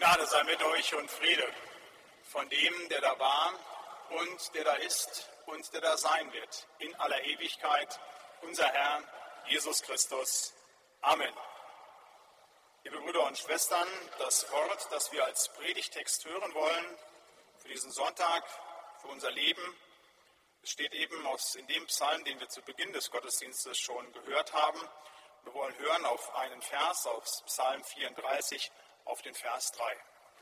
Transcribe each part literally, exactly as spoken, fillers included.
Gnade sei mit euch und Friede von dem, der da war und der da ist und der da sein wird, in aller Ewigkeit, unser Herr Jesus Christus. Amen. Liebe Brüder und Schwestern, das Wort, das wir als Predigtext hören wollen für diesen Sonntag, für unser Leben, es steht eben aus in dem Psalm, den wir zu Beginn des Gottesdienstes schon gehört haben. Wir wollen hören auf einen Vers, auf Psalm vierunddreißig, auf den Vers drei.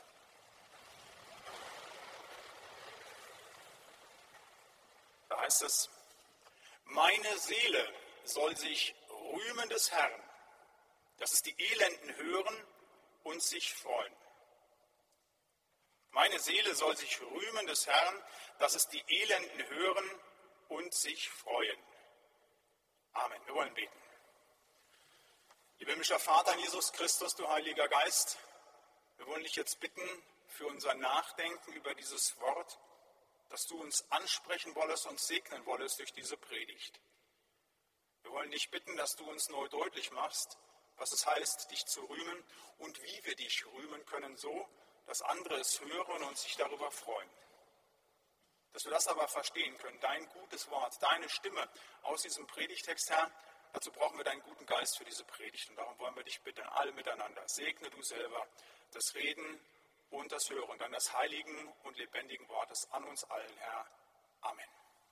Da heißt es: Meine Seele soll sich rühmen des Herrn, dass es die Elenden hören und sich freuen. Meine Seele soll sich rühmen des Herrn, dass es die Elenden hören und sich freuen. Amen. Wir wollen beten. Lieber himmlischer Vater in Jesus Christus, du Heiliger Geist, wir wollen dich jetzt bitten für unser Nachdenken über dieses Wort, dass du uns ansprechen wollest und segnen wollest durch diese Predigt. Wir wollen dich bitten, dass du uns neu deutlich machst, was es heißt, dich zu rühmen und wie wir dich rühmen können, so, dass andere es hören und sich darüber freuen. Dass wir das aber verstehen können, dein gutes Wort, deine Stimme aus diesem Predigtext, Herr, dazu brauchen wir deinen guten Geist für diese Predigt. Und darum wollen wir dich bitten, alle miteinander, segne du selber das Reden und das Hören deines heiligen und lebendigen Wortes an uns allen, Herr. Amen.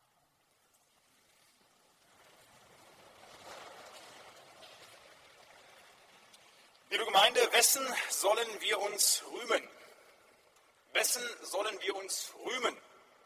Liebe Gemeinde, wessen sollen wir uns rühmen? Wessen sollen wir uns rühmen?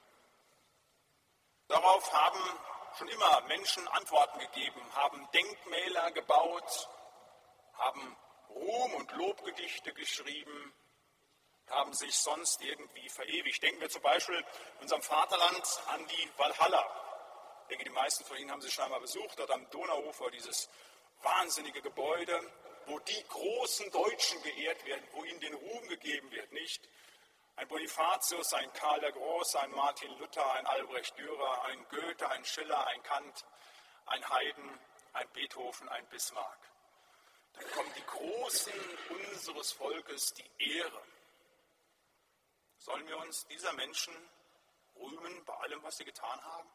Darauf haben schon immer Menschen Antworten gegeben, haben Denkmäler gebaut, haben Ruhm- und Lobgedichte geschrieben, haben sich sonst irgendwie verewigt. Denken wir zum Beispiel in unserem Vaterland an die Walhalla. Ich denke, die meisten von Ihnen haben sie schon einmal besucht, dort am Donauufer, dieses wahnsinnige Gebäude, wo die großen Deutschen geehrt werden, wo ihnen den Ruhm gegeben wird, nicht? Ein Bonifatius, ein Karl der Große, ein Martin Luther, ein Albrecht Dürer, ein Goethe, ein Schiller, ein Kant, ein Haydn, ein Beethoven, ein Bismarck. Da bekommen die Großen unseres Volkes die Ehre. Sollen wir uns dieser Menschen rühmen bei allem, was sie getan haben?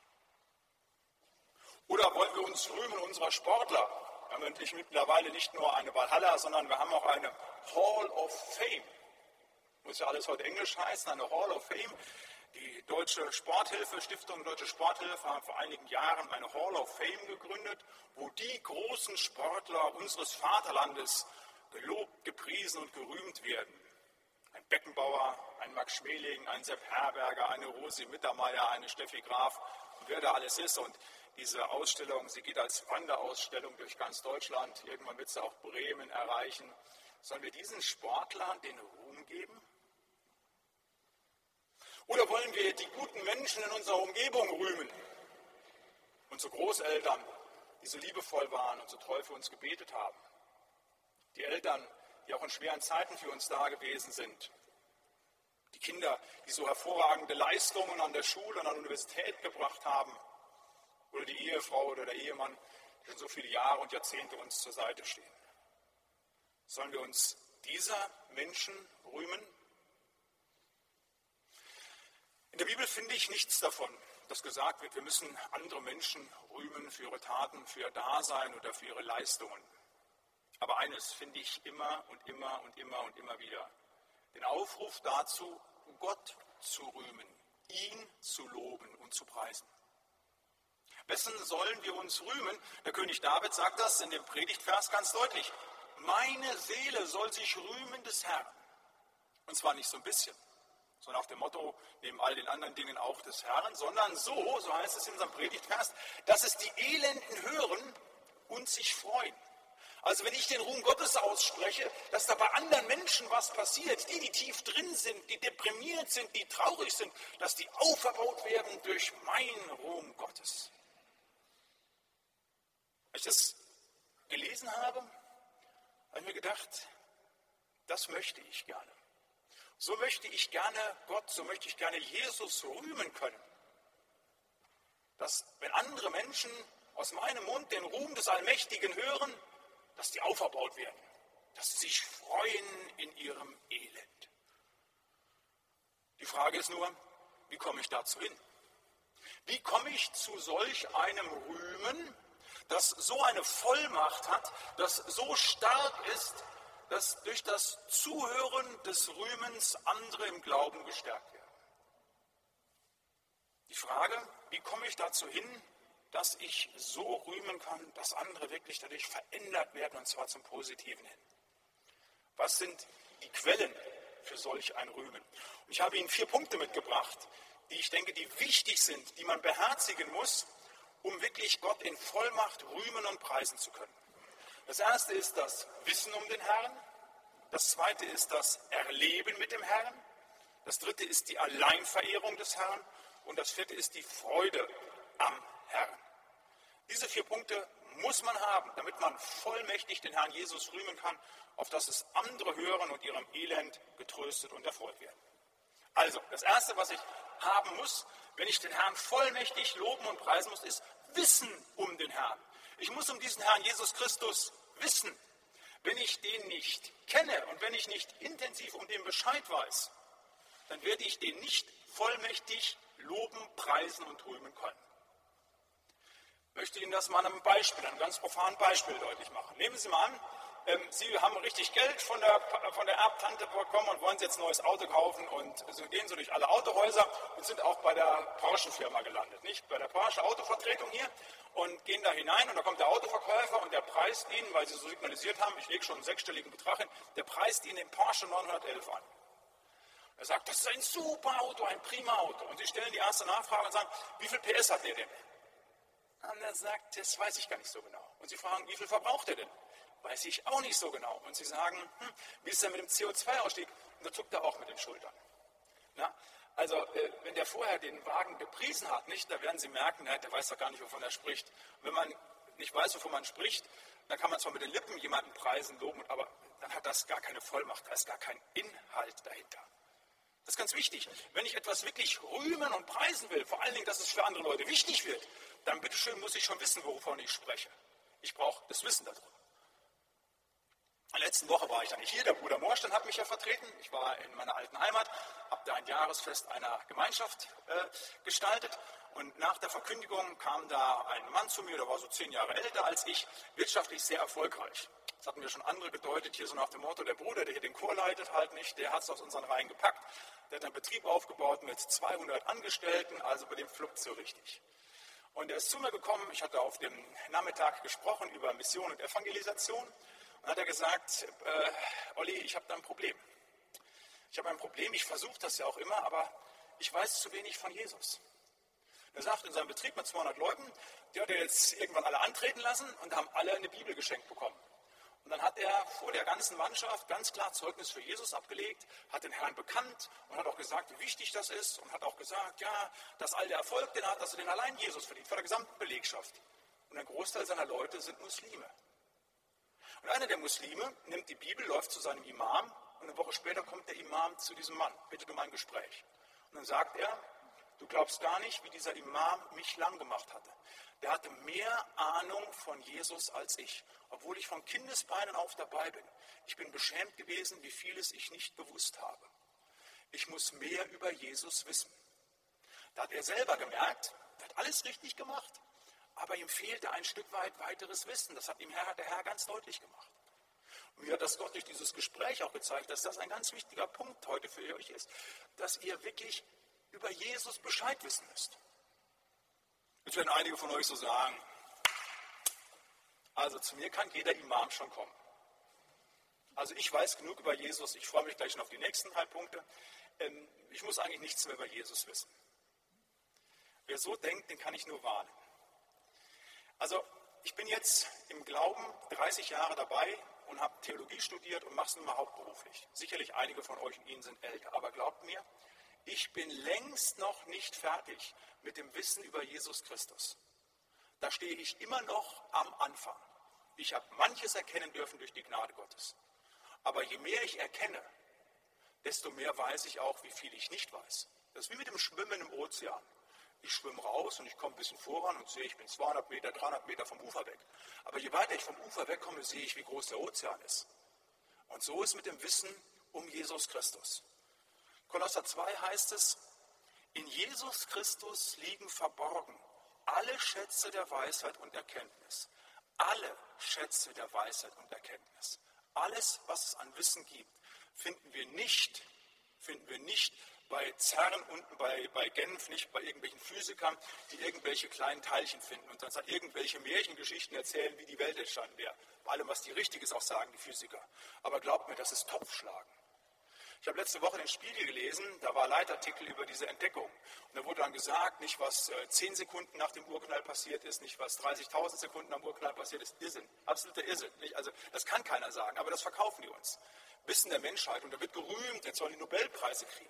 Oder wollen wir uns rühmen unserer Sportler? Wir haben endlich mittlerweile nicht nur eine Valhalla, sondern wir haben auch eine Hall of Fame. Muss ja alles heute Englisch heißen, eine Hall of Fame. Die Deutsche Sporthilfe, Stiftung Deutsche Sporthilfe, haben vor einigen Jahren eine Hall of Fame gegründet, wo die großen Sportler unseres Vaterlandes gelobt, gepriesen und gerühmt werden. Ein Beckenbauer, ein Max Schmeling, ein Sepp Herberger, eine Rosi Mittermeier, eine Steffi Graf und wer da alles ist. Und diese Ausstellung, sie geht als Wanderausstellung durch ganz Deutschland. Irgendwann wird sie auch Bremen erreichen. Sollen wir diesen Sportlern den Ruhm geben? Oder wollen wir die guten Menschen in unserer Umgebung rühmen? Unsere Großeltern, die so liebevoll waren und so treu für uns gebetet haben. Die Eltern, die auch in schweren Zeiten für uns da gewesen sind. Die Kinder, die so hervorragende Leistungen an der Schule und an der Universität gebracht haben. Oder die Ehefrau oder der Ehemann, die schon so viele Jahre und Jahrzehnte uns zur Seite stehen. Sollen wir uns dieser Menschen rühmen? In der Bibel finde ich nichts davon, dass gesagt wird, wir müssen andere Menschen rühmen für ihre Taten, für ihr Dasein oder für ihre Leistungen. Aber eines finde ich immer und immer und immer und immer wieder. Den Aufruf dazu, Gott zu rühmen, ihn zu loben und zu preisen. Wessen sollen wir uns rühmen? Der König David sagt das in dem Predigtvers ganz deutlich. Meine Seele soll sich rühmen des Herrn. Und zwar nicht so ein bisschen, so nach dem Motto, neben all den anderen Dingen auch des Herrn, sondern so, so heißt es in unserem Predigtvers, dass es die Elenden hören und sich freuen. Also wenn ich den Ruhm Gottes ausspreche, dass da bei anderen Menschen was passiert, die, die tief drin sind, die deprimiert sind, die traurig sind, dass die auferbaut werden durch meinen Ruhm Gottes. Als ich das gelesen habe, habe ich mir gedacht, das möchte ich gerne. So möchte ich gerne Gott, so möchte ich gerne Jesus rühmen können. Dass, wenn andere Menschen aus meinem Mund den Ruhm des Allmächtigen hören, dass die auferbaut werden. dass sie sich freuen in ihrem Elend. Die Frage ist nur, wie komme ich dazu hin? Wie komme ich zu solch einem Rühmen, das so eine Vollmacht hat, das so stark ist, dass durch das Zuhören des Rühmens andere im Glauben gestärkt werden? Die Frage, wie komme ich dazu hin, dass ich so rühmen kann, dass andere wirklich dadurch verändert werden, und zwar zum Positiven hin? Was sind die Quellen für solch ein Rühmen? Und ich habe Ihnen vier Punkte mitgebracht, die ich denke, die wichtig sind, die man beherzigen muss, um wirklich Gott in Vollmacht rühmen und preisen zu können. Das erste ist das Wissen um den Herrn. Das zweite ist das Erleben mit dem Herrn. Das dritte ist die Alleinverehrung des Herrn. Und das vierte ist die Freude am Herrn. Diese vier Punkte muss man haben, damit man vollmächtig den Herrn Jesus rühmen kann, auf dass es andere hören und ihrem Elend getröstet und erfreut werden. Also, das Erste, was ich haben muss, wenn ich den Herrn vollmächtig loben und preisen muss, ist Wissen um den Herrn. Ich muss um diesen Herrn Jesus Christus wissen. Wenn ich den nicht kenne und wenn ich nicht intensiv um den Bescheid weiß, dann werde ich den nicht vollmächtig loben, preisen und rühmen können. Ich möchte Ihnen das mal an einem Beispiel, einem ganz profanen Beispiel deutlich machen. Nehmen Sie mal an, Sie haben richtig Geld von der, von der Erbtante bekommen und wollen jetzt ein neues Auto kaufen und so gehen so durch alle Autohäuser und sind auch bei der Porsche-Firma gelandet, nicht? Bei der Porsche-Autovertretung hier und gehen da hinein und da kommt der Autoverkäufer und der preist Ihnen, weil Sie so signalisiert haben, ich lege schon einen sechsstelligen Betrag hin, der preist Ihnen den Porsche neunhundertelf an. Er sagt, das ist ein super Auto, ein prima Auto. Und Sie stellen die erste Nachfrage und sagen, wie viel P S hat der denn? Und er sagt, das weiß ich gar nicht so genau. Und Sie fragen, wie viel verbraucht er denn? Weiß ich auch nicht so genau. Und Sie sagen, hm, wie ist es denn mit dem C O zwei Ausstieg? Und da zuckt er auch mit den Schultern. Na, also, äh, wenn der vorher den Wagen gepriesen hat, nicht, da werden Sie merken, na, der weiß doch gar nicht, wovon er spricht. Und wenn man nicht weiß, wovon man spricht, dann kann man zwar mit den Lippen jemanden preisen, loben, aber dann hat das gar keine Vollmacht, da ist gar kein Inhalt dahinter. Das ist ganz wichtig. Wenn ich etwas wirklich rühmen und preisen will, vor allen Dingen, dass es für andere Leute wichtig wird, dann bitteschön muss ich schon wissen, wovon ich spreche. Ich brauche das Wissen darüber. In der letzten Woche war ich dann nicht hier, der Bruder Morstein hat mich ja vertreten. Ich war in meiner alten Heimat, habe da ein Jahresfest einer Gemeinschaft äh, gestaltet. Und nach der Verkündigung kam da ein Mann zu mir, der war so zehn Jahre älter als ich, wirtschaftlich sehr erfolgreich. Das hatten mir schon andere gedeutet, hier so nach dem Motto, der Bruder, der hier den Chor leitet, halt nicht, der hat es aus unseren Reihen gepackt. Der hat einen Betrieb aufgebaut mit zweihundert Angestellten, also bei dem fluppt so richtig. Und er ist zu mir gekommen, ich hatte auf dem Nachmittag gesprochen über Mission und Evangelisation. Und hat er gesagt, äh, Olli, ich habe da ein Problem. Ich habe ein Problem, ich versuche das ja auch immer, aber ich weiß zu wenig von Jesus. Er sagt, in seinem Betrieb mit zweihundert Leuten, die hat er jetzt irgendwann alle antreten lassen und haben alle eine Bibel geschenkt bekommen. Und dann hat er vor der ganzen Mannschaft ganz klar Zeugnis für Jesus abgelegt, hat den Herrn bekannt und hat auch gesagt, wie wichtig das ist und hat auch gesagt, ja, dass all der Erfolg, den er hat, dass er den allein Jesus verdient, vor der gesamten Belegschaft. Und ein Großteil seiner Leute sind Muslime. Und einer der Muslime nimmt die Bibel, läuft zu seinem Imam und eine Woche später kommt der Imam zu diesem Mann, bittet um ein Gespräch. Und dann sagt er, du glaubst gar nicht, wie dieser Imam mich lang gemacht hatte. Der hatte mehr Ahnung von Jesus als ich, obwohl ich von Kindesbeinen auf dabei bin. Ich bin beschämt gewesen, wie vieles ich nicht gewusst habe. Ich muss mehr über Jesus wissen. Da hat er selber gemerkt, er hat alles richtig gemacht, aber ihm fehlte ein Stück weit weiteres Wissen. Das hat ihm Herr, der Herr ganz deutlich gemacht. Und mir hat das Gott durch dieses Gespräch auch gezeigt, dass das ein ganz wichtiger Punkt heute für euch ist, dass ihr wirklich über Jesus Bescheid wissen müsst. Jetzt werden einige von euch so sagen, also zu mir kann jeder Imam schon kommen. Also ich weiß genug über Jesus, ich freue mich gleich schon auf die nächsten drei Punkte. Ich muss eigentlich nichts mehr über Jesus wissen. Wer so denkt, den kann ich nur warnen. Also ich bin jetzt im Glauben dreißig Jahre dabei und habe Theologie studiert und mache es nun mal hauptberuflich. Sicherlich einige von euch und Ihnen sind älter, aber glaubt mir, ich bin längst noch nicht fertig mit dem Wissen über Jesus Christus. Da stehe ich immer noch am Anfang. Ich habe manches erkennen dürfen durch die Gnade Gottes. Aber je mehr ich erkenne, desto mehr weiß ich auch, wie viel ich nicht weiß. Das ist wie mit dem Schwimmen im Ozean. Ich schwimme raus und ich komme ein bisschen voran und sehe, ich bin zweihundert Meter, dreihundert Meter vom Ufer weg. Aber je weiter ich vom Ufer wegkomme, sehe ich, wie groß der Ozean ist. Und so ist mit dem Wissen um Jesus Christus. Kolosser zwei heißt es, in Jesus Christus liegen verborgen alle Schätze der Weisheit und Erkenntnis. Alle Schätze der Weisheit und Erkenntnis. Alles, was es an Wissen gibt, finden wir nicht, finden wir nicht bei CERN unten bei, bei Genf, nicht bei irgendwelchen Physikern, die irgendwelche kleinen Teilchen finden und dann irgendwelche Märchengeschichten erzählen, wie die Welt entstanden wäre. Bei allem, was die richtig ist, auch sagen die Physiker. Aber glaubt mir, das ist Topfschlagen. Ich habe letzte Woche den Spiegel gelesen, da war ein Leitartikel über diese Entdeckung. Und da wurde dann gesagt, nicht was zehn Sekunden nach dem Urknall passiert ist, nicht was dreißigtausend Sekunden nach dem Urknall passiert ist. Irrsinn, absoluter Irrsinn. Nicht? Also das kann keiner sagen, aber das verkaufen die uns. Wissen der Menschheit und da wird gerühmt, jetzt sollen die Nobelpreise kriegen.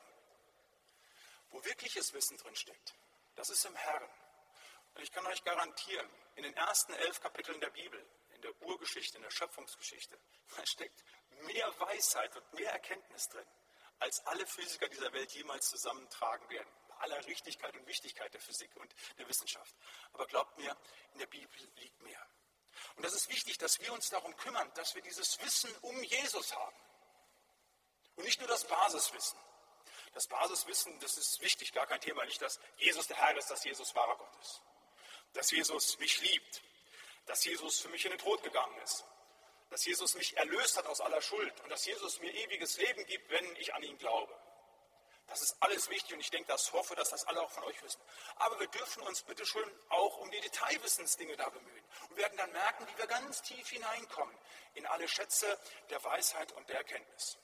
Wo wirkliches Wissen drinsteckt, das ist im Herrn. Und ich kann euch garantieren, in den ersten elf Kapiteln der Bibel, in der Urgeschichte, in der Schöpfungsgeschichte, da steckt mehr Weisheit und mehr Erkenntnis drin, als alle Physiker dieser Welt jemals zusammentragen werden. Bei aller Richtigkeit und Wichtigkeit der Physik und der Wissenschaft. Aber glaubt mir, in der Bibel liegt mehr. Und das ist wichtig, dass wir uns darum kümmern, dass wir dieses Wissen um Jesus haben. Und nicht nur das Basiswissen. Das Basiswissen, das ist wichtig, gar kein Thema. Nicht, dass Jesus der Herr ist, dass Jesus wahrer Gott ist. Dass Jesus mich liebt. Dass Jesus für mich in den Tod gegangen ist. Dass Jesus mich erlöst hat aus aller Schuld. Und dass Jesus mir ewiges Leben gibt, wenn ich an ihn glaube. Das ist alles wichtig und ich denke, das hoffe, dass das alle auch von euch wissen. Aber wir dürfen uns bitte schön auch um die Detailwissensdinge da bemühen. Und werden dann merken, wie wir ganz tief hineinkommen in alle Schätze der Weisheit und der Erkenntnis.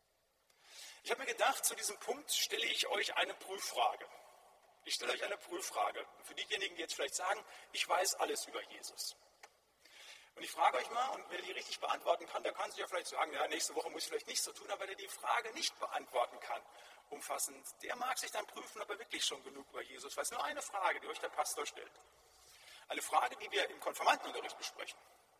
Ich habe mir gedacht, zu diesem Punkt stelle ich euch eine Prüffrage. Ich stelle euch eine Prüffrage. Für diejenigen, die jetzt vielleicht sagen, ich weiß alles über Jesus. Und ich frage euch mal, und wer die richtig beantworten kann, der kann sich ja vielleicht sagen, ja, nächste Woche muss ich vielleicht nicht so tun, aber wer die Frage nicht beantworten kann, umfassend, der mag sich dann prüfen, ob er wirklich schon genug über Jesus weiß. Nur eine Frage, die euch der Pastor stellt. Eine Frage, die wir im Konfirmandenunterricht besprechen.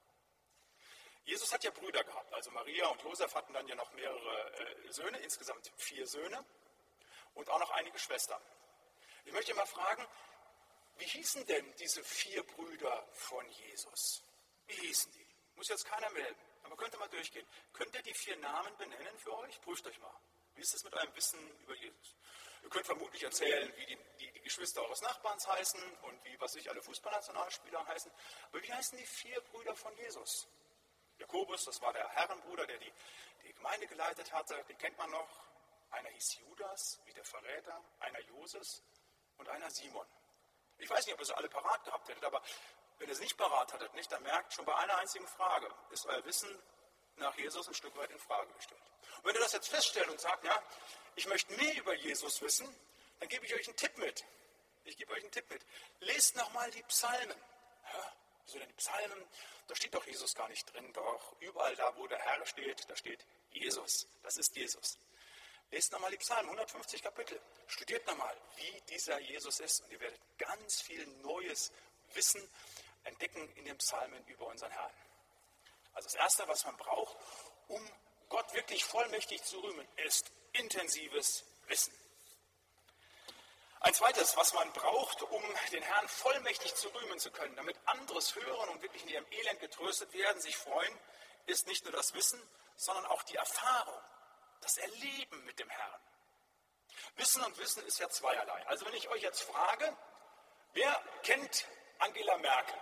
Jesus hat ja Brüder gehabt, also Maria und Josef hatten dann ja noch mehrere äh, Söhne, insgesamt vier Söhne und auch noch einige Schwestern. Ich möchte mal fragen, wie hießen denn diese vier Brüder von Jesus? Wie hießen die? Muss jetzt keiner melden, aber könnt ihr mal durchgehen. Könnt ihr die vier Namen benennen für euch? Prüft euch mal. Wie ist es mit eurem Wissen über Jesus? Ihr könnt vermutlich erzählen, wie die, die, die Geschwister eures Nachbarns heißen und wie, was sich alle Fußballnationalspieler heißen. Aber wie heißen die vier Brüder von Jesus? Jakobus, das war der Herrenbruder, der die, die Gemeinde geleitet hatte, den kennt man noch. Einer hieß Judas, wie der Verräter, einer Joses und einer Simon. Ich weiß nicht, ob ihr sie alle parat gehabt hättet, aber wenn ihr es nicht parat hattet, nicht, dann merkt, schon bei einer einzigen Frage ist euer Wissen nach Jesus ein Stück weit in Frage gestellt. Und wenn ihr das jetzt feststellt und sagt, ja, ich möchte mehr über Jesus wissen, dann gebe ich euch einen Tipp mit. Ich gebe euch einen Tipp mit. Lest nochmal die Psalmen. Ja, wieso denn die Psalmen? Da steht doch Jesus gar nicht drin. Doch überall da, wo der Herr steht, da steht Jesus. Das ist Jesus. Lest nochmal die Psalmen, hundertfünfzig Kapitel. Studiert nochmal, wie dieser Jesus ist. Und ihr werdet ganz viel neues Wissen entdecken in den Psalmen über unseren Herrn. Also das Erste, was man braucht, um Gott wirklich vollmächtig zu rühmen, ist intensives Wissen. Ein zweites, was man braucht, um den Herrn vollmächtig zu rühmen zu können, damit anderes hören und wirklich in ihrem Elend getröstet werden, sich freuen, ist nicht nur das Wissen, sondern auch die Erfahrung, das Erleben mit dem Herrn. Wissen und Wissen ist ja zweierlei. Also wenn ich euch jetzt frage, wer kennt Angela Merkel?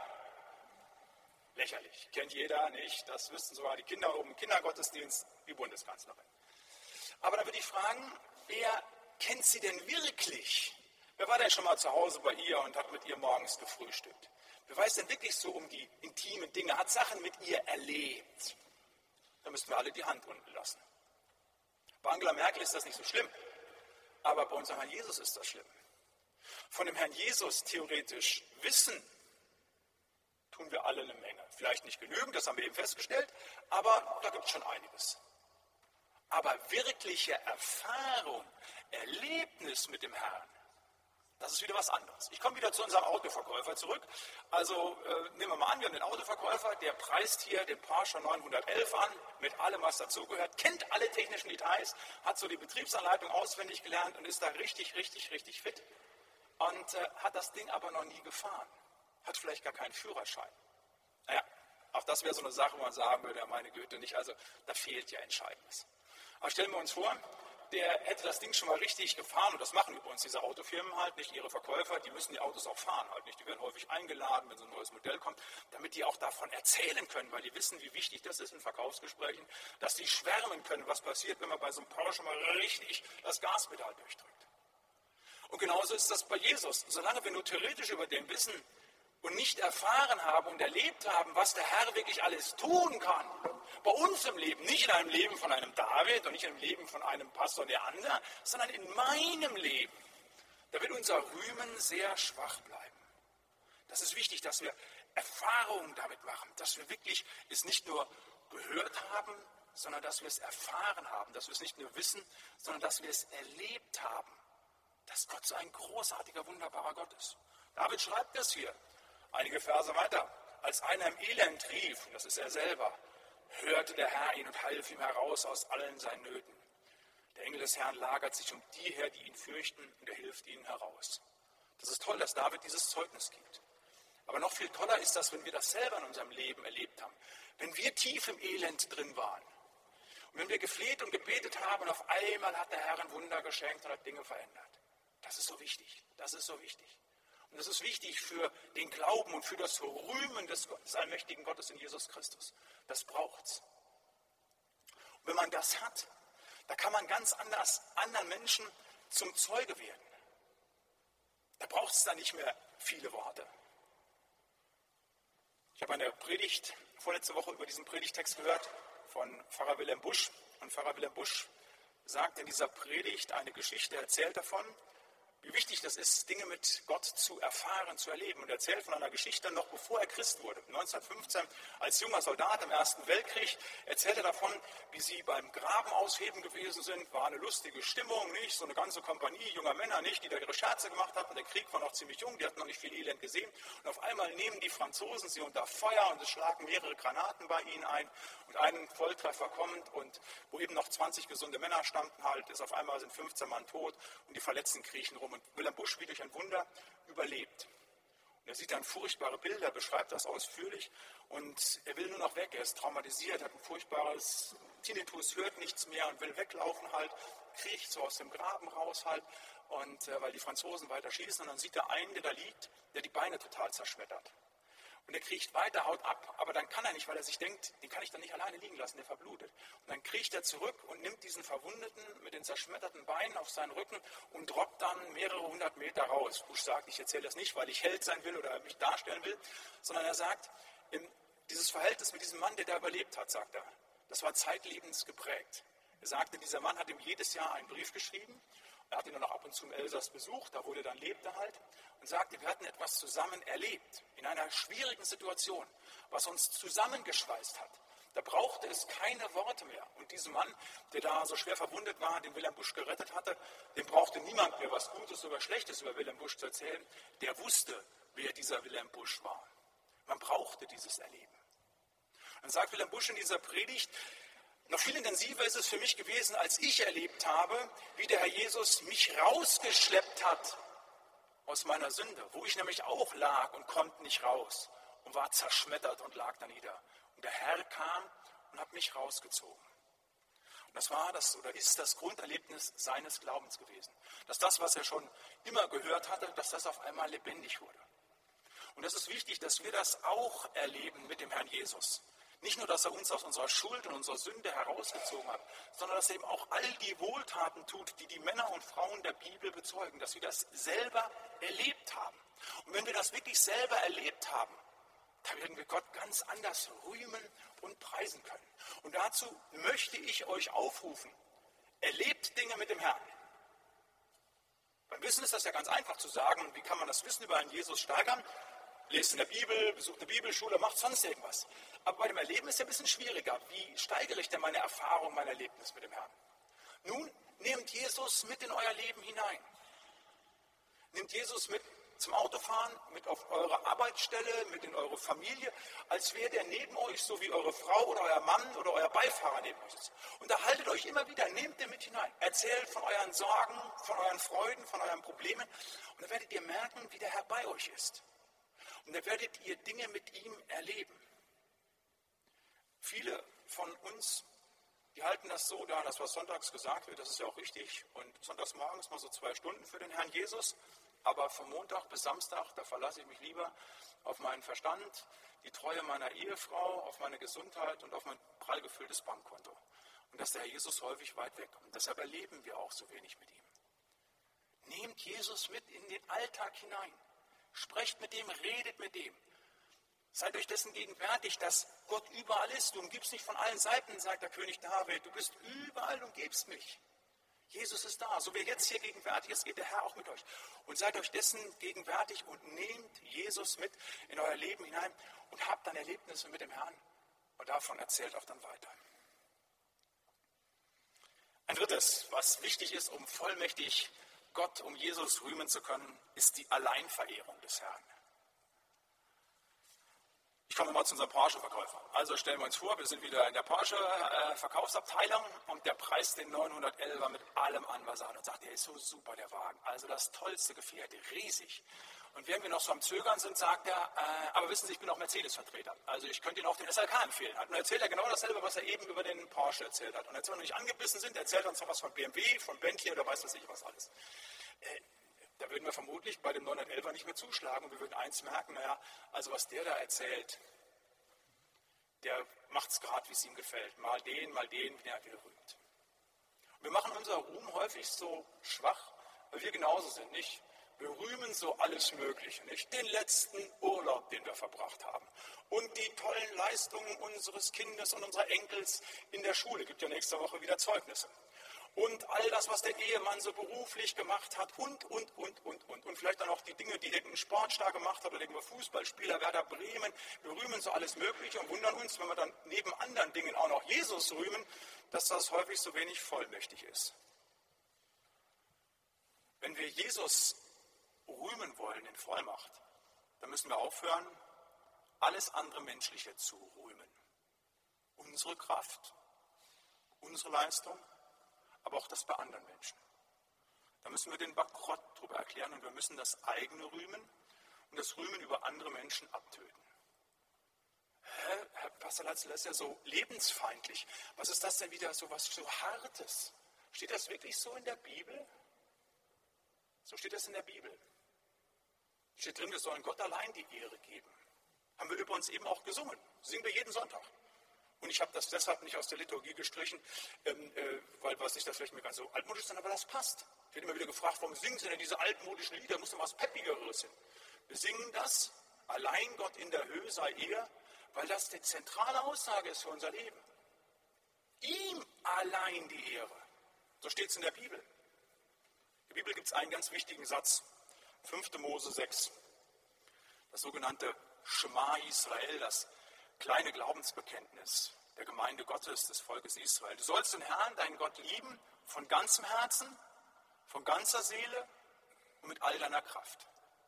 Lächerlich, kennt jeder nicht, das wüssten sogar die Kinder oben im Kindergottesdienst, die Bundeskanzlerin. Aber dann würde ich fragen, wer kennt sie denn wirklich? Wer war denn schon mal zu Hause bei ihr und hat mit ihr morgens gefrühstückt? Wer weiß denn wirklich so um die intimen Dinge, hat Sachen mit ihr erlebt? Da müssten wir alle die Hand unten lassen. Bei Angela Merkel ist das nicht so schlimm, aber bei unserem Herrn Jesus ist das schlimm. Von dem Herrn Jesus theoretisch wissen, tun wir alle eine Menge. Vielleicht nicht genügend, das haben wir eben festgestellt, aber da gibt es schon einiges. Aber wirkliche Erfahrung, Erlebnis mit dem Herrn, das ist wieder was anderes. Ich komme wieder zu unserem Autoverkäufer zurück. Also äh, nehmen wir mal an, wir haben den Autoverkäufer, der preist hier den Porsche neunhundertelf an, mit allem, was dazugehört, kennt alle technischen Details, hat so die Betriebsanleitung auswendig gelernt und ist da richtig, richtig, richtig fit. Und äh, hat das Ding aber noch nie gefahren. Hat vielleicht gar keinen Führerschein. Naja, Auch das wäre so eine Sache, wo man sagen würde, ja, meine Güte, nicht. Also da fehlt ja Entscheidendes. Aber stellen wir uns vor, der hätte das Ding schon mal richtig gefahren, und das machen übrigens diese Autofirmen halt, nicht ihre Verkäufer, die müssen die Autos auch fahren halt nicht. Die werden häufig eingeladen, wenn so ein neues Modell kommt, damit die auch davon erzählen können, weil die wissen, wie wichtig das ist in Verkaufsgesprächen, dass die schwärmen können, was passiert, wenn man bei so einem Porsche mal richtig das Gaspedal durchdrückt. Und genauso ist das bei Jesus. Solange wir nur theoretisch über den wissen und nicht erfahren haben und erlebt haben, was der Herr wirklich alles tun kann, bei uns im Leben, nicht in einem Leben von einem David und nicht in einem Leben von einem Pastor Neander, sondern in meinem Leben, da wird unser Rühmen sehr schwach bleiben. Das ist wichtig, dass wir Erfahrungen damit machen, dass wir wirklich es nicht nur gehört haben, sondern dass wir es erfahren haben, dass wir es nicht nur wissen, sondern dass wir es erlebt haben, dass Gott so ein großartiger, wunderbarer Gott ist. David schreibt das hier, einige Verse weiter. Als einer im Elend rief, und das ist er selber, hörte der Herr ihn und half ihm heraus aus allen seinen Nöten. Der Engel des Herrn lagert sich um die her, die ihn fürchten, und er hilft ihnen heraus. Das ist toll, dass David dieses Zeugnis gibt. Aber noch viel toller ist das, wenn wir das selber in unserem Leben erlebt haben. Wenn wir tief im Elend drin waren. Und wenn wir gefleht und gebetet haben und auf einmal hat der Herr ein Wunder geschenkt und hat Dinge verändert. Das ist so wichtig. Das ist so wichtig. Und das ist wichtig für den Glauben und für das Rühmen des, des allmächtigen Gottes in Jesus Christus. Das braucht's. Und wenn man das hat, da kann man ganz anders anderen Menschen zum Zeuge werden. Da braucht es dann nicht mehr viele Worte. Ich habe eine Predigt vorletzte Woche über diesen Predigtext gehört von Pfarrer Wilhelm Busch. Und Pfarrer Wilhelm Busch sagt in dieser Predigt eine Geschichte, erzählt davon, wie wichtig das ist, Dinge mit Gott zu erfahren, zu erleben. Und er erzählt von einer Geschichte noch bevor er Christ wurde. neunzehnhundertfünfzehn, als junger Soldat im Ersten Weltkrieg, erzählt er davon, wie sie beim Graben ausheben gewesen sind. War eine lustige Stimmung, nicht? So eine ganze Kompanie junger Männer, nicht, die da ihre Scherze gemacht hatten. Der Krieg war noch ziemlich jung, die hatten noch nicht viel Elend gesehen. Und auf einmal nehmen die Franzosen sie unter Feuer und es schlagen mehrere Granaten bei ihnen ein. Und ein Volltreffer kommt und wo eben noch zwanzig gesunde Männer standen halt, ist auf einmal sind fünfzehn Mann tot und die Verletzten kriechen rum. Und Wilhelm Busch, wie durch ein Wunder, überlebt. Und er sieht dann furchtbare Bilder, beschreibt das ausführlich und er will nur noch weg. Er ist traumatisiert, hat ein furchtbares Tinnitus, hört nichts mehr und will weglaufen halt, kriecht so aus dem Graben raus halt, und äh, weil die Franzosen weiter schießen. Und dann sieht er einen, der da liegt, der die Beine total zerschmettert. Und er kriecht weiter, haut ab, aber dann kann er nicht, weil er sich denkt, den kann ich dann nicht alleine liegen lassen, der verblutet. Und dann kriecht er zurück und nimmt diesen Verwundeten mit den zerschmetterten Beinen auf seinen Rücken und droppt dann mehrere hundert Meter raus. Busch sagt, ich erzähle das nicht, weil ich Held sein will oder mich darstellen will, sondern er sagt, dieses Verhältnis mit diesem Mann, der da überlebt hat, sagt er, das war zeitlebens geprägt. Er sagte, dieser Mann hat ihm jedes Jahr einen Brief geschrieben. Er hat ihn dann auch ab und zu im Elsass besucht, da wo er dann lebte halt, und sagte, wir hatten etwas zusammen erlebt, in einer schwierigen Situation, was uns zusammengeschweißt hat. Da brauchte es keine Worte mehr. Und diesem Mann, der da so schwer verwundet war, den Wilhelm Busch gerettet hatte, dem brauchte niemand mehr was Gutes oder Schlechtes über Wilhelm Busch zu erzählen. Der wusste, wer dieser Wilhelm Busch war. Man brauchte dieses Erleben. Dann sagt Wilhelm Busch in dieser Predigt, noch viel intensiver ist es für mich gewesen, als ich erlebt habe, wie der Herr Jesus mich rausgeschleppt hat aus meiner Sünde, wo ich nämlich auch lag und konnte nicht raus und war zerschmettert und lag da nieder. Und der Herr kam und hat mich rausgezogen. Und das war das oder ist das Grunderlebnis seines Glaubens gewesen. Dass das, was er schon immer gehört hatte, dass das auf einmal lebendig wurde. Und es ist wichtig, dass wir das auch erleben mit dem Herrn Jesus. Nicht nur, dass er uns aus unserer Schuld und unserer Sünde herausgezogen hat, sondern dass er eben auch all die Wohltaten tut, die die Männer und Frauen der Bibel bezeugen, dass wir das selber erlebt haben. Und wenn wir das wirklich selber erlebt haben, dann werden wir Gott ganz anders rühmen und preisen können. Und dazu möchte ich euch aufrufen, erlebt Dinge mit dem Herrn. Beim Wissen ist das ja ganz einfach zu sagen, wie kann man das Wissen über einen Jesus steigern? Lest in der Bibel, besucht eine Bibelschule, macht sonst irgendwas. Aber bei dem Erleben ist es ja ein bisschen schwieriger. Wie steigere ich denn meine Erfahrung, mein Erlebnis mit dem Herrn? Nun, nehmt Jesus mit in euer Leben hinein. Nehmt Jesus mit zum Autofahren, mit auf eure Arbeitsstelle, mit in eure Familie, als wäre der neben euch, so wie eure Frau oder euer Mann oder euer Beifahrer neben euch sitzt. Unterhaltet euch immer wieder, nehmt den mit hinein. Erzählt von euren Sorgen, von euren Freuden, von euren Problemen. Und dann werdet ihr merken, wie der Herr bei euch ist. Und dann werdet ihr Dinge mit ihm erleben. Viele von uns, die halten das so, da das, was sonntags gesagt wird, das ist ja auch richtig. Und sonntags morgens mal so zwei Stunden für den Herrn Jesus. Aber von Montag bis Samstag, da verlasse ich mich lieber auf meinen Verstand, die Treue meiner Ehefrau, auf meine Gesundheit und auf mein prall gefülltes Bankkonto. Und das ist der Herr Jesus häufig weit weg. Und deshalb erleben wir auch so wenig mit ihm. Nehmt Jesus mit in den Alltag hinein. Sprecht mit dem, redet mit dem. Seid euch dessen gegenwärtig, dass Gott überall ist. Du umgibst mich von allen Seiten, sagt der König David. Du bist überall und umgibst mich. Jesus ist da. So wie er jetzt hier gegenwärtig ist, geht der Herr auch mit euch. Und seid euch dessen gegenwärtig und nehmt Jesus mit in euer Leben hinein und habt dann Erlebnisse mit dem Herrn. Und davon erzählt auch dann weiter. Ein drittes, was wichtig ist, um vollmächtig Gott, um Jesus rühmen zu können, ist die Alleinverehrung des Herrn. Ich komme mal zu unserem Porsche-Verkäufer. Also stellen wir uns vor, wir sind wieder in der Porsche-Verkaufsabteilung und der preist den neunhundertelfer mit allem an, was er hat und sagt, der ist so super, der Wagen. Also das tollste Gefährt, riesig. Und während wir noch so am Zögern sind, sagt er, äh, aber wissen Sie, ich bin auch Mercedes-Vertreter. Also ich könnte Ihnen auch den S L K empfehlen. Und dann erzählt er genau dasselbe, was er eben über den Porsche erzählt hat. Und als wir noch nicht angebissen sind, erzählt er uns noch was von B M W, von Bentley oder weiß was ich was alles. Äh, Da würden wir vermutlich bei dem neunhundertelfer nicht mehr zuschlagen und wir würden eins merken, naja, also was der da erzählt, der macht es gerade, wie es ihm gefällt. Mal den, mal den, wie er wieder rühmt. Und wir machen unser Ruhm häufig so schwach, weil wir genauso sind, nicht? Wir rühmen so alles Mögliche, nicht? Den letzten Urlaub, den wir verbracht haben. Und die tollen Leistungen unseres Kindes und unserer Enkels in der Schule. Gibt ja nächste Woche wieder Zeugnisse. Und all das, was der Ehemann so beruflich gemacht hat und, und, und, und, und. Und vielleicht dann auch die Dinge, die irgendein Sportstar gemacht hat oder irgendein Fußballspieler, Werder Bremen. Wir rühmen so alles Mögliche und wundern uns, wenn wir dann neben anderen Dingen auch noch Jesus rühmen, dass das häufig so wenig vollmächtig ist. Wenn wir Jesus rühmen wollen in Vollmacht, dann müssen wir aufhören, alles andere Menschliche zu rühmen. Unsere Kraft, unsere Leistung, aber auch das bei anderen Menschen. Da müssen wir den Bankrott darüber erklären und wir müssen das eigene rühmen und das Rühmen über andere Menschen abtöten. Hä? Herr Pastor Latzel, das ist ja so lebensfeindlich. Was ist das denn wieder so was so Hartes? Steht das wirklich so in der Bibel? So steht das in der Bibel. Steht drin, wir sollen Gott allein die Ehre geben. Haben wir über uns eben auch gesungen. Singen wir jeden Sonntag. Und ich habe das deshalb nicht aus der Liturgie gestrichen, ähm, äh, weil was nicht das vielleicht mir ganz so altmodisch ist, aber das passt. Ich werde immer wieder gefragt, warum singen Sie denn diese altmodischen Lieder? Muss doch was Peppigeres sein. Wir singen das, allein Gott in der Höhe sei er, weil das die zentrale Aussage ist für unser Leben. Ihm allein die Ehre. So steht es in der Bibel. In der Bibel gibt es einen ganz wichtigen Satz. fünfter Mose sechs. Das sogenannte Schema Israel, das kleine Glaubensbekenntnis der Gemeinde Gottes, des Volkes Israel. Du sollst den Herrn, deinen Gott, lieben, von ganzem Herzen, von ganzer Seele und mit all deiner Kraft.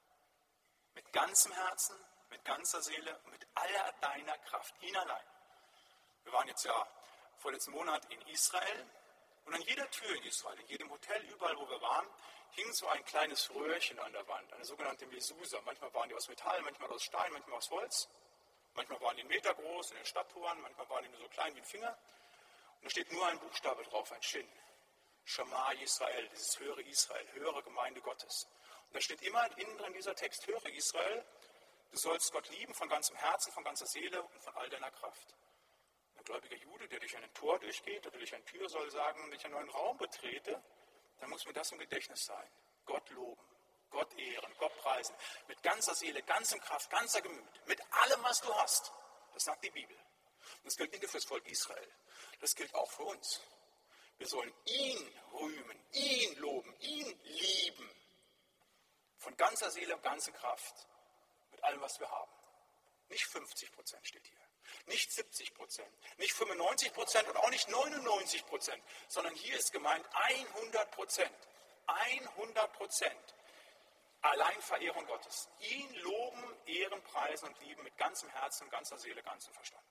Mit ganzem Herzen, mit ganzer Seele und mit aller deiner Kraft, ihn allein. Wir waren jetzt ja vorletzten Monat in Israel und an jeder Tür in Israel, in jedem Hotel, überall wo wir waren, hing so ein kleines Röhrchen an der Wand, eine sogenannte Mesusa. Manchmal waren die aus Metall, manchmal aus Stein, manchmal aus Holz. Manchmal waren die einen Meter groß in den Stadttoren, manchmal waren die nur so klein wie ein Finger. Und da steht nur ein Buchstabe drauf, ein Shin. Shema Israel, dieses höre Israel, höre Gemeinde Gottes. Und da steht immer innen drin dieser Text, höre Israel, du sollst Gott lieben von ganzem Herzen, von ganzer Seele und von all deiner Kraft. Ein gläubiger Jude, der durch ein Tor durchgeht oder durch eine Tür, soll sagen, wenn ich einen neuen Raum betrete, dann muss mir das im Gedächtnis sein. Gott loben. Gott ehren, Gott preisen, mit ganzer Seele, ganzem Kraft, ganzer Gemüt, mit allem, was du hast. Das sagt die Bibel. Und das gilt nicht nur für das Volk Israel, das gilt auch für uns. Wir sollen ihn rühmen, ihn loben, ihn lieben. Von ganzer Seele und ganzer Kraft, mit allem, was wir haben. Nicht fünfzig Prozent steht hier, nicht siebzig Prozent, nicht fünfundneunzig Prozent und auch nicht neunundneunzig Prozent, sondern hier ist gemeint hundert Prozent. hundert Prozent. Allein Verehrung Gottes. Ihn loben, ehren, preisen und lieben mit ganzem Herzen, ganzer Seele, ganzem Verstand.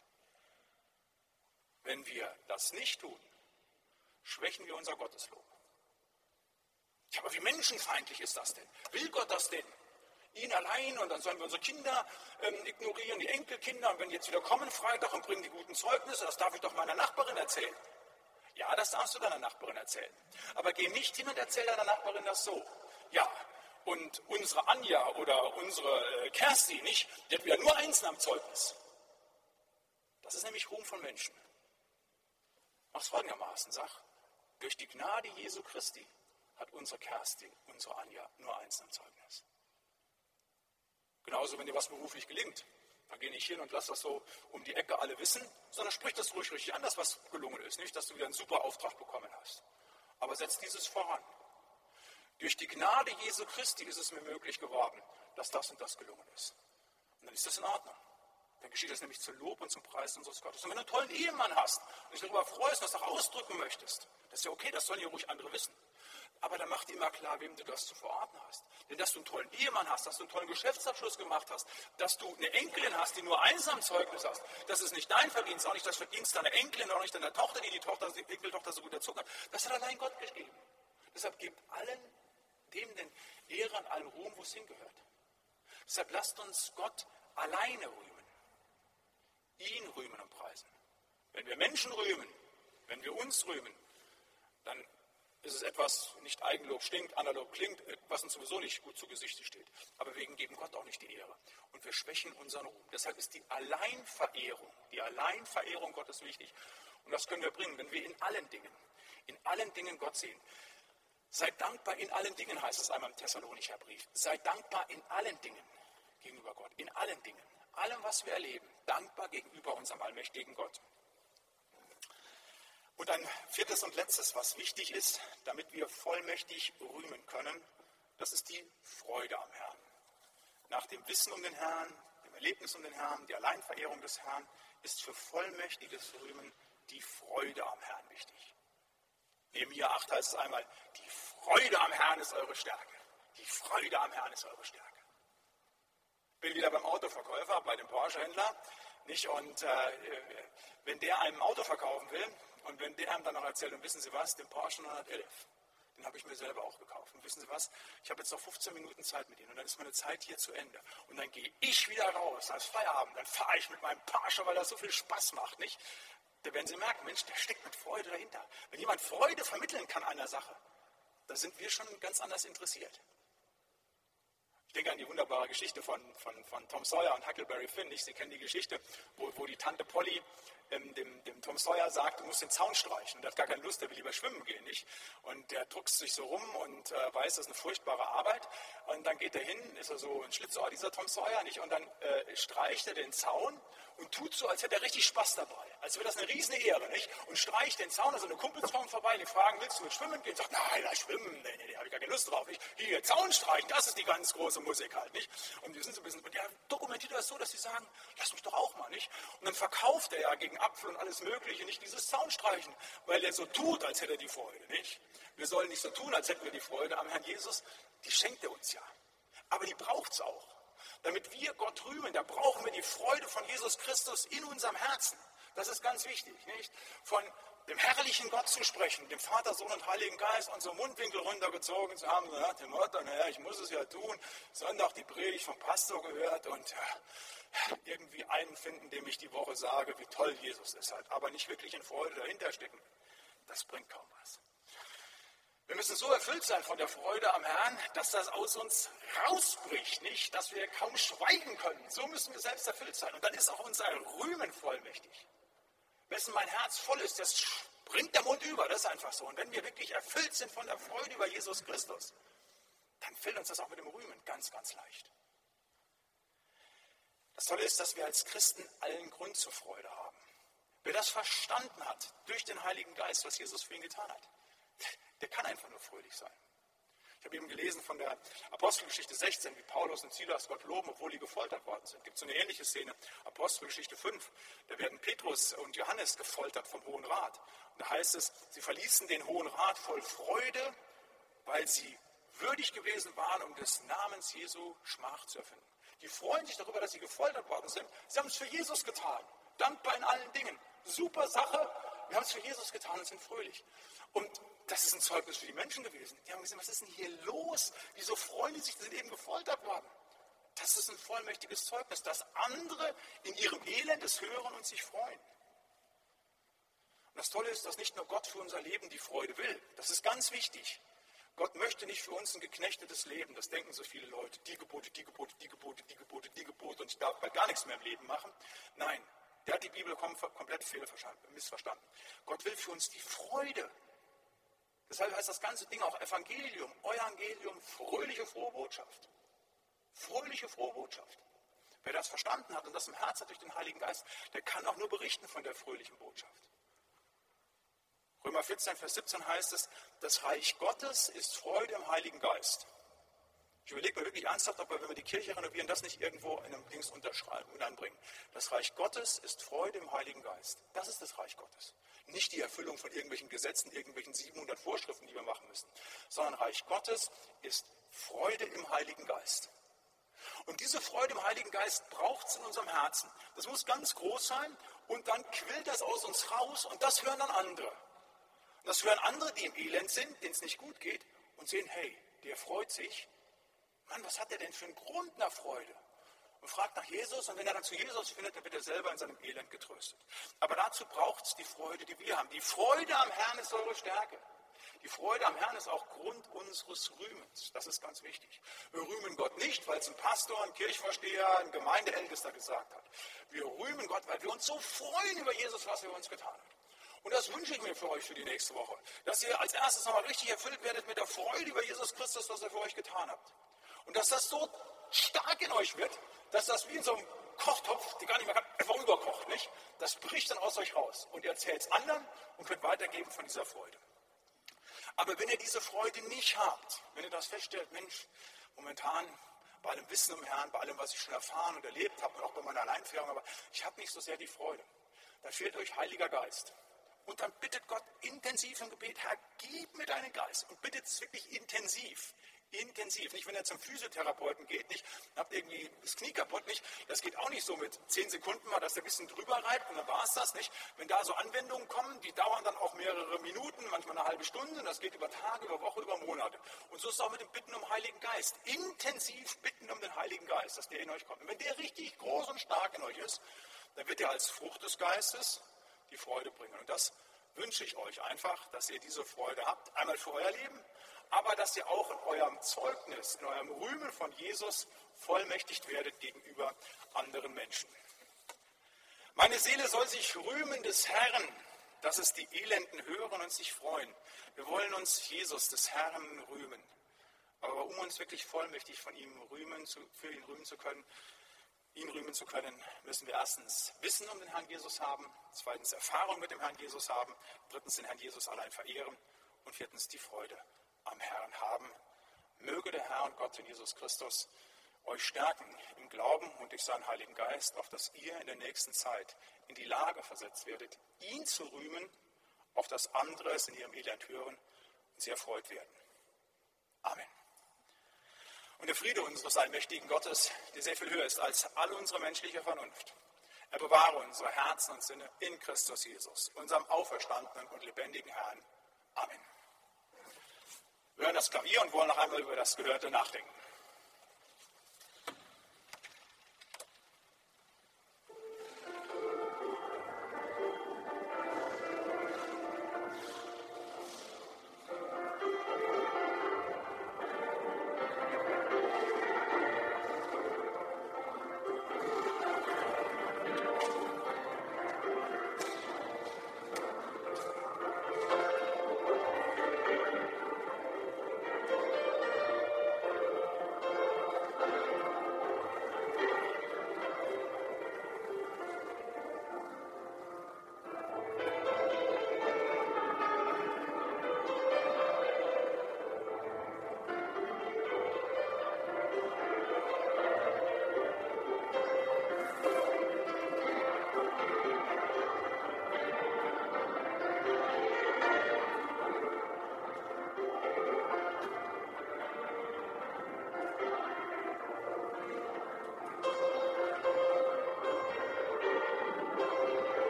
Wenn wir das nicht tun, schwächen wir unser Gotteslob. Ja, aber wie menschenfeindlich ist das denn? Will Gott das denn? Ihn allein und dann sollen wir unsere Kinder ähm, ignorieren, die Enkelkinder. Und wenn die jetzt wieder kommen Freitag und bringen die guten Zeugnisse, das darf ich doch meiner Nachbarin erzählen. Ja, das darfst du deiner Nachbarin erzählen. Aber geh nicht hin und erzähl deiner Nachbarin das so. Ja, und unsere Anja oder unsere äh, Kerstin nicht, die hat wieder nur eins am Zeugnis. Das ist nämlich Ruhm von Menschen. Mach's folgendermaßen, sag, durch die Gnade Jesu Christi hat unsere Kerstin, unsere Anja nur eins am Zeugnis. Genauso, wenn dir was beruflich gelingt, dann geh nicht hin und lass das so um die Ecke alle wissen, sondern sprich das ruhig richtig an, dass was gelungen ist. Nicht, dass du wieder einen super Auftrag bekommen hast. Aber setz dieses voran. Durch die Gnade Jesu Christi ist es mir möglich geworden, dass das und das gelungen ist. Und dann ist das in Ordnung. Dann geschieht das nämlich zum Lob und zum Preis unseres Gottes. Und wenn du einen tollen Ehemann hast und dich darüber freust und das auch ausdrücken möchtest, das ist ja okay, das sollen ja ruhig andere wissen. Aber dann mach dir immer klar, wem du das zu verorten hast. Denn dass du einen tollen Ehemann hast, dass du einen tollen Geschäftsabschluss gemacht hast, dass du eine Enkelin hast, die nur eins am Zeugnis hast, das ist nicht dein Verdienst, auch nicht das Verdienst deiner Enkelin, auch nicht deiner Tochter, die die Tochter, die Enkeltochter so gut erzogen hat. Das hat allein Gott gegeben. Deshalb gebt allen dem den Ehre an allem Ruhm, wo es hingehört. Deshalb lasst uns Gott alleine rühmen. Ihn rühmen und preisen. Wenn wir Menschen rühmen, wenn wir uns rühmen, dann ist es etwas, nicht Eigenlob stinkt, analog klingt, was uns sowieso nicht gut zu Gesicht steht. Aber wir geben Gott auch nicht die Ehre. Und wir schwächen unseren Ruhm. Deshalb ist die Alleinverehrung, die Alleinverehrung Gottes wichtig. Und das können wir bringen, wenn wir in allen Dingen, in allen Dingen Gott sehen. Seid dankbar in allen Dingen, heißt es einmal im Thessalonicher Brief. Seid dankbar in allen Dingen gegenüber Gott. In allen Dingen. Allem, was wir erleben. Dankbar gegenüber unserem allmächtigen Gott. Und ein viertes und letztes, was wichtig ist, damit wir vollmächtig rühmen können, das ist die Freude am Herrn. Nach dem Wissen um den Herrn, dem Erlebnis um den Herrn, die Alleinverehrung des Herrn, ist für vollmächtiges Rühmen die Freude am Herrn wichtig. Nehemia acht heißt es einmal, die Freude am Herrn ist eure Stärke. Die Freude am Herrn ist eure Stärke. Ich bin wieder beim Autoverkäufer, bei dem Porsche-Händler. Nicht? Und äh, wenn der einem Auto verkaufen will, und wenn der einem dann noch erzählt, und wissen Sie was, den Porsche neunhundertelf, den habe ich mir selber auch gekauft. Und wissen Sie was, ich habe jetzt noch fünfzehn Minuten Zeit mit Ihnen und dann ist meine Zeit hier zu Ende. Und dann gehe ich wieder raus als Feierabend, dann fahre ich mit meinem Porsche, weil das so viel Spaß macht. Nicht? Da werden Sie merken, Mensch, der steckt mit Freude dahinter. Wenn jemand Freude vermitteln kann an einer Sache, da sind wir schon ganz anders interessiert. Ich denke an die wunderbare Geschichte von, von, von Tom Sawyer und Huckleberry Finn. Nicht? Sie kennen die Geschichte, wo, wo die Tante Polly ähm, dem, dem Tom Sawyer sagt, du musst den Zaun streichen. Und der hat gar keine Lust, der will lieber schwimmen gehen. Nicht? Und der druckst sich so rum und äh, weiß, das ist eine furchtbare Arbeit. Und dann geht er hin, ist er so ein Schlitzohr, dieser Tom Sawyer. Nicht? Und dann äh, streicht er den Zaun und tut so, als hätte er richtig Spaß dabei. Als wäre das eine riesige Ehre. Nicht? Und streicht den Zaun, also eine Kumpels kommen vorbei, die fragen, willst du mit schwimmen gehen? Sagt, nein, na, schwimmen, nee, nee, nee, habe ich gar keine Lust drauf. Nicht? Hier, Zaun streichen, das ist die ganz große Musik halt. Nicht? Und die sind so ein bisschen, und der dokumentiert das so, dass sie sagen, lass mich doch auch mal. Nicht? Und dann verkauft er ja gegen Apfel und alles Mögliche nicht dieses Zaunstreichen, weil er so tut, als hätte er die Freude. Nicht? Wir sollen nicht so tun, als hätten wir die Freude am Herrn Jesus. Die schenkt er uns ja. Aber die braucht es auch. Damit wir Gott rühmen, da brauchen wir die Freude von Jesus Christus in unserem Herzen. Das ist ganz wichtig, nicht? Von dem herrlichen Gott zu sprechen, dem Vater, Sohn und Heiligen Geist, unsere Mundwinkel runtergezogen zu haben, so nach dem Motto, naja, ich muss es ja tun, Sonntag die Predigt vom Pastor gehört und ja, irgendwie einen finden, dem ich die Woche sage, wie toll Jesus ist halt, aber nicht wirklich in Freude dahinter stecken. Das bringt kaum was. Wir müssen so erfüllt sein von der Freude am Herrn, dass das aus uns rausbricht, nicht, dass wir kaum schweigen können. So müssen wir selbst erfüllt sein. Und dann ist auch unser Rühmen vollmächtig. Wessen mein Herz voll ist, das springt der Mund über, das ist einfach so. Und wenn wir wirklich erfüllt sind von der Freude über Jesus Christus, dann fällt uns das auch mit dem Rühmen ganz, ganz leicht. Das Tolle ist, dass wir als Christen allen Grund zur Freude haben. Wer das verstanden hat, durch den Heiligen Geist, was Jesus für ihn getan hat, der kann einfach nur fröhlich sein. Ich habe eben gelesen von der Apostelgeschichte sechzehn, wie Paulus und Silas Gott loben, obwohl die gefoltert worden sind. Es gibt so eine ähnliche Szene, Apostelgeschichte fünf, da werden Petrus und Johannes gefoltert vom Hohen Rat. Und da heißt es, sie verließen den Hohen Rat voll Freude, weil sie würdig gewesen waren, um des Namens Jesu Schmach zu erfinden. Die freuen sich darüber, dass sie gefoltert worden sind. Sie haben es für Jesus getan, dankbar in allen Dingen. Super Sache, wir haben es für Jesus getan und sind fröhlich. Und das ist ein Zeugnis für die Menschen gewesen. Die haben gesagt, was ist denn hier los? Wieso freuen die sich, die sind eben gefoltert worden? Das ist ein vollmächtiges Zeugnis, dass andere in ihrem Elend es hören und sich freuen. Und das Tolle ist, dass nicht nur Gott für unser Leben die Freude will. Das ist ganz wichtig. Gott möchte nicht für uns ein geknechtetes Leben. Das denken so viele Leute. Die Gebote, die Gebote, die Gebote, die Gebote, die Gebote. Und ich darf bald gar nichts mehr im Leben machen. Nein, der hat die Bibel komplett missverstanden. Gott will für uns die Freude. Deshalb heißt das ganze Ding auch Evangelium, Evangelium, fröhliche frohe Botschaft. Fröhliche frohe Botschaft. Wer das verstanden hat und das im Herzen hat durch den Heiligen Geist, der kann auch nur berichten von der fröhlichen Botschaft. Römer vierzehn, Vers siebzehn heißt es, das Reich Gottes ist Freude im Heiligen Geist. Ich überlege mir wirklich ernsthaft, ob wir, wenn wir die Kirche renovieren, das nicht irgendwo in einem Dings unterschreiben und anbringen. Das Reich Gottes ist Freude im Heiligen Geist. Das ist das Reich Gottes. Nicht die Erfüllung von irgendwelchen Gesetzen, irgendwelchen siebenhundert Vorschriften, die wir machen müssen, sondern Reich Gottes ist Freude im Heiligen Geist. Und diese Freude im Heiligen Geist braucht es in unserem Herzen. Das muss ganz groß sein und dann quillt das aus uns raus und das hören dann andere. Und das hören andere, die im Elend sind, denen es nicht gut geht und sehen, hey, der freut sich. Mann, was hat er denn für einen Grund nach Freude? Und fragt nach Jesus und wenn er dann zu Jesus findet, dann wird er selber in seinem Elend getröstet. Aber dazu braucht es die Freude, die wir haben. Die Freude am Herrn ist eure Stärke. Die Freude am Herrn ist auch Grund unseres Rühmens. Das ist ganz wichtig. Wir rühmen Gott nicht, weil es ein Pastor, ein Kirchvorsteher, ein Gemeindeältester gesagt hat. Wir rühmen Gott, weil wir uns so freuen über Jesus, was er uns getan hat. Und das wünsche ich mir für euch für die nächste Woche. Dass ihr als erstes nochmal richtig erfüllt werdet mit der Freude über Jesus Christus, was er für euch getan hat. Und dass das so stark in euch wird, dass das wie in so einem Kochtopf, der gar nicht mehr kann, einfach überkocht, nicht? Das bricht dann aus euch raus. Und ihr erzählt es anderen und könnt weitergeben von dieser Freude. Aber wenn ihr diese Freude nicht habt, wenn ihr das feststellt, Mensch, momentan bei allem Wissen um Herrn, bei allem, was ich schon erfahren und erlebt habe und auch bei meiner Alleinführung, aber ich habe nicht so sehr die Freude, dann fehlt euch Heiliger Geist. Und dann bittet Gott intensiv im Gebet, Herr, gib mir deinen Geist. Und bittet es wirklich intensiv. Intensiv. Nicht, wenn er zum Physiotherapeuten geht, nicht, habt irgendwie das Knie kaputt, nicht. Das geht auch nicht so mit zehn Sekunden mal, dass er ein bisschen drüber reibt und dann war es das, nicht. Wenn da so Anwendungen kommen, die dauern dann auch mehrere Minuten, manchmal eine halbe Stunde, und das geht über Tage, über Wochen, über Monate. Und so ist es auch mit dem Bitten um Heiligen Geist. Intensiv bitten um den Heiligen Geist, dass der in euch kommt. Und wenn der richtig groß und stark in euch ist, dann wird er als Frucht des Geistes die Freude bringen. Und das wünsche ich euch einfach, dass ihr diese Freude habt, einmal für euer Leben, aber dass ihr auch in eurem Zeugnis, in eurem Rühmen von Jesus vollmächtigt werdet gegenüber anderen Menschen. Meine Seele soll sich rühmen des Herrn, dass es die Elenden hören und sich freuen. Wir wollen uns Jesus, des Herrn, rühmen. Aber um uns wirklich vollmächtig von ihm rühmen, für ihn rühmen zu können, ihn rühmen zu können, müssen wir erstens Wissen um den Herrn Jesus haben, zweitens Erfahrung mit dem Herrn Jesus haben, drittens den Herrn Jesus allein verehren und viertens die Freude am Herrn haben. Möge der Herr und Gott in Jesus Christus euch stärken im Glauben und durch seinen Heiligen Geist, auf dass ihr in der nächsten Zeit in die Lage versetzt werdet, ihn zu rühmen, auf dass andere es in ihrem Elend hören und sie erfreut werden. Amen. Und der Friede unseres allmächtigen Gottes, der sehr viel höher ist als all unsere menschliche Vernunft, er bewahre unsere Herzen und Sinne in Christus Jesus, unserem auferstandenen und lebendigen Herrn. Amen. Wir hören das Klavier und wollen noch einmal über das Gehörte nachdenken.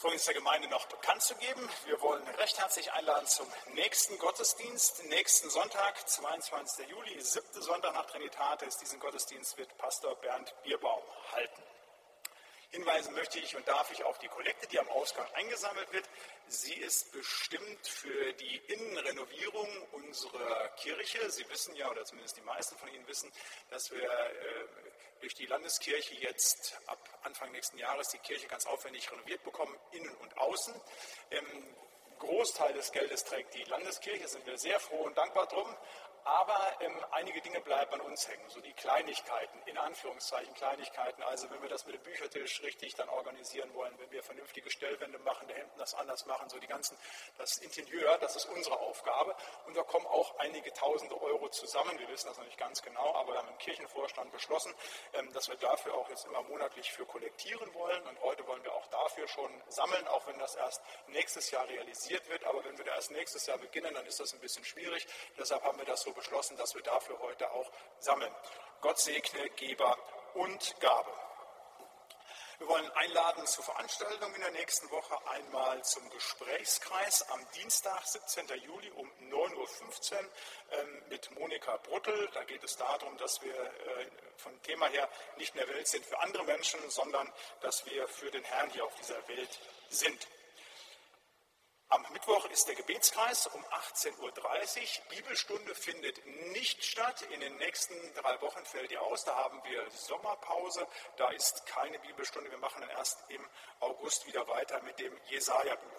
Folgendes der Gemeinde noch bekannt zu geben. Wir wollen recht herzlich einladen zum nächsten Gottesdienst. Nächsten Sonntag, zweiundzwanzigsten Juli, siebte Sonntag nach Trinitatis. Diesen Gottesdienst wird Pastor Bernd Bierbaum halten. Hinweisen möchte ich und darf ich auf die Kollekte, die am Ausgang eingesammelt wird. Sie ist bestimmt für die Innenrenovierung unserer Kirche. Sie wissen ja, oder zumindest die meisten von Ihnen wissen, dass wir äh, durch die Landeskirche jetzt ab Anfang nächsten Jahres die Kirche ganz aufwendig renoviert bekommen, innen und außen. Im Großteil des Geldes trägt die Landeskirche, sind wir sehr froh und dankbar drum. Aber ähm, einige Dinge bleiben an uns hängen, so die Kleinigkeiten, in Anführungszeichen Kleinigkeiten. Also wenn wir das mit dem Büchertisch richtig dann organisieren wollen, wenn wir vernünftige Stellwände machen, da hinten das anders machen, so die ganzen, das Interieur, das ist unsere Aufgabe. Und da kommen auch einige tausende Euro zusammen. Wir wissen das noch nicht ganz genau, aber wir haben im Kirchenvorstand beschlossen, ähm, dass wir dafür auch jetzt immer monatlich für kollektieren wollen. Und heute wollen wir auch dafür schon sammeln, auch wenn das erst nächstes Jahr realisiert wird. Aber wenn wir da erst nächstes Jahr beginnen, dann ist das ein bisschen schwierig. Deshalb haben wir das so beschlossen, dass wir dafür heute auch sammeln. Gott segne Geber und Gabe. Wir wollen einladen zur Veranstaltung in der nächsten Woche, einmal zum Gesprächskreis am Dienstag, siebzehnten Juli um neun Uhr fünfzehn ähm, mit Monika Bruttel. Da geht es darum, dass wir äh, vom Thema her nicht in der Welt sind für andere Menschen, sondern dass wir für den Herrn hier auf dieser Welt sind. Am Mittwoch ist der Gebetskreis um achtzehn Uhr dreißig. Bibelstunde findet nicht statt. In den nächsten drei Wochen fällt die aus. Da haben wir Sommerpause. Da ist keine Bibelstunde. Wir machen dann erst im August wieder weiter mit dem Jesaja-Buch.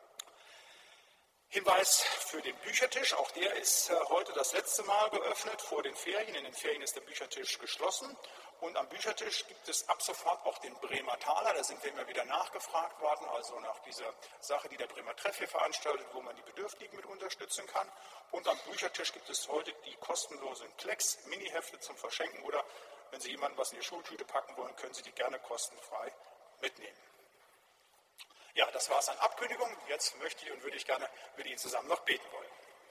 Hinweis für den Büchertisch. Auch der ist heute das letzte Mal geöffnet vor den Ferien. In den Ferien ist der Büchertisch geschlossen. Und am Büchertisch gibt es ab sofort auch den Bremer Taler. Da sind wir immer wieder nachgefragt worden, also nach dieser Sache, die der Bremer Treff hier veranstaltet, wo man die Bedürftigen mit unterstützen kann. Und am Büchertisch gibt es heute die kostenlosen Klecks, Mini-Hefte zum Verschenken. Oder wenn Sie jemandem was in die Schultüte packen wollen, können Sie die gerne kostenfrei mitnehmen. Ja, das war es an Abkündigung. Jetzt möchte ich und würde ich gerne mit Ihnen zusammen noch beten wollen.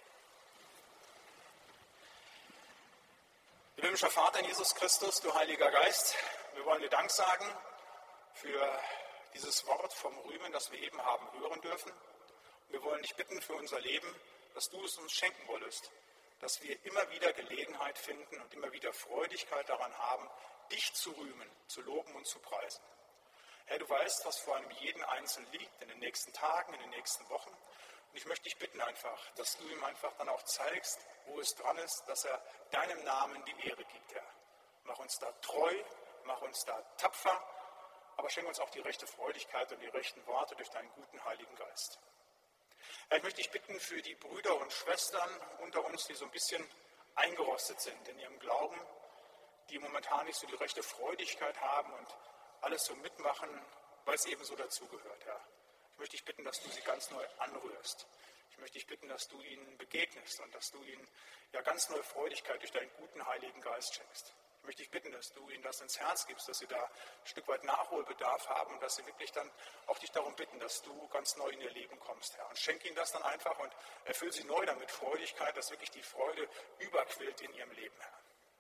Himmlischer Vater in Jesus Christus, du Heiliger Geist, wir wollen dir Dank sagen für dieses Wort vom Rühmen, das wir eben haben hören dürfen. Wir wollen dich bitten für unser Leben, dass du es uns schenken wolltest, dass wir immer wieder Gelegenheit finden und immer wieder Freudigkeit daran haben, dich zu rühmen, zu loben und zu preisen. Herr, du weißt, was vor einem jeden Einzelnen liegt, in den nächsten Tagen, in den nächsten Wochen. Und ich möchte dich bitten einfach, dass du ihm einfach dann auch zeigst, wo es dran ist, dass er deinem Namen die Ehre gibt, Herr. Mach uns da treu, mach uns da tapfer, aber schenk uns auch die rechte Freudigkeit und die rechten Worte durch deinen guten Heiligen Geist. Herr, ich möchte dich bitten für die Brüder und Schwestern unter uns, die so ein bisschen eingerostet sind in ihrem Glauben, die momentan nicht so die rechte Freudigkeit haben und alles so mitmachen, weil es eben so dazugehört, Herr. Ich möchte dich bitten, dass du sie ganz neu anrührst. Ich möchte dich bitten, dass du ihnen begegnest und dass du ihnen ja ganz neue Freudigkeit durch deinen guten Heiligen Geist schenkst. Ich möchte dich bitten, dass du ihnen das ins Herz gibst, dass sie da ein Stück weit Nachholbedarf haben und dass sie wirklich dann auch dich darum bitten, dass du ganz neu in ihr Leben kommst, Herr. Und schenk ihnen das dann einfach und erfüll sie neu damit Freudigkeit, dass wirklich die Freude überquillt in ihrem Leben, Herr.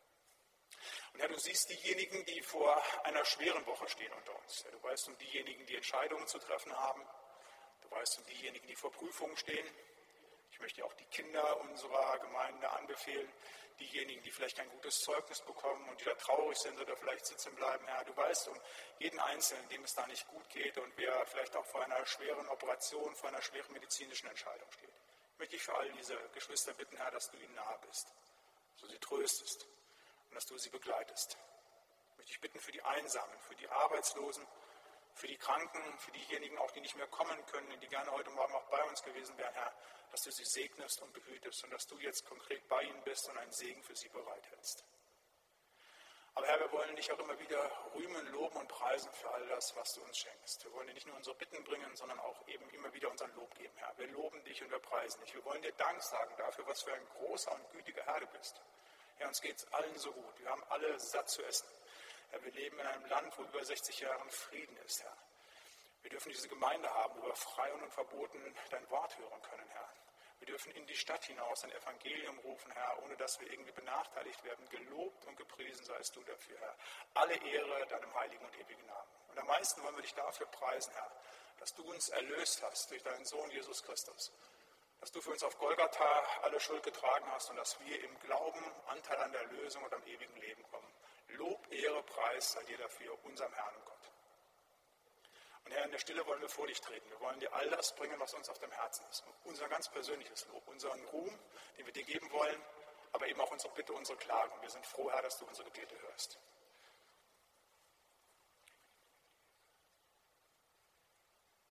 Und Herr, du siehst diejenigen, die vor einer schweren Woche stehen unter uns. Herr, du weißt um diejenigen, die Entscheidungen zu treffen haben. Du weißt um diejenigen, die vor Prüfungen stehen. Ich möchte auch die Kinder unserer Gemeinde anbefehlen, diejenigen, die vielleicht kein gutes Zeugnis bekommen und die da traurig sind oder vielleicht sitzen bleiben. Herr, du weißt um jeden Einzelnen, dem es da nicht gut geht und wer vielleicht auch vor einer schweren Operation, vor einer schweren medizinischen Entscheidung steht. Ich möchte dich für all diese Geschwister bitten, Herr, dass du ihnen nahe bist, dass du sie tröstest und dass du sie begleitest. Ich möchte dich bitten für die Einsamen, für die Arbeitslosen, für die Kranken, für diejenigen auch, die nicht mehr kommen können, die gerne heute Morgen auch bei uns gewesen wären, Herr, dass du sie segnest und behütest und dass du jetzt konkret bei ihnen bist und einen Segen für sie bereithältst. Aber Herr, wir wollen dich auch immer wieder rühmen, loben und preisen für all das, was du uns schenkst. Wir wollen dir nicht nur unsere Bitten bringen, sondern auch eben immer wieder unseren Lob geben, Herr. Wir loben dich und wir preisen dich. Wir wollen dir Dank sagen dafür, was für ein großer und gütiger Herr du bist. Herr, uns geht es allen so gut. Wir haben alle satt zu essen. Herr, wir leben in einem Land, wo über sechzig Jahre Frieden ist, Herr. Wir dürfen diese Gemeinde haben, wo wir frei und unverboten dein Wort hören können, Herr. Wir dürfen in die Stadt hinaus ein Evangelium rufen, Herr, ohne dass wir irgendwie benachteiligt werden. Gelobt und gepriesen seist du dafür, Herr. Alle Ehre deinem heiligen und ewigen Namen. Und am meisten wollen wir dich dafür preisen, Herr, dass du uns erlöst hast durch deinen Sohn Jesus Christus, dass du für uns auf Golgatha alle Schuld getragen hast und dass wir im Glauben Anteil an der Erlösung und am ewigen Leben kommen. Lob, Ehre, Preis sei dir dafür, unserem Herrn und Gott. Und Herr, in der Stille wollen wir vor dich treten. Wir wollen dir all das bringen, was uns auf dem Herzen ist. Unser ganz persönliches Lob, unseren Ruhm, den wir dir geben wollen, aber eben auch unsere Bitte, unsere Klagen. Wir sind froh, Herr, dass du unsere Gebete hörst.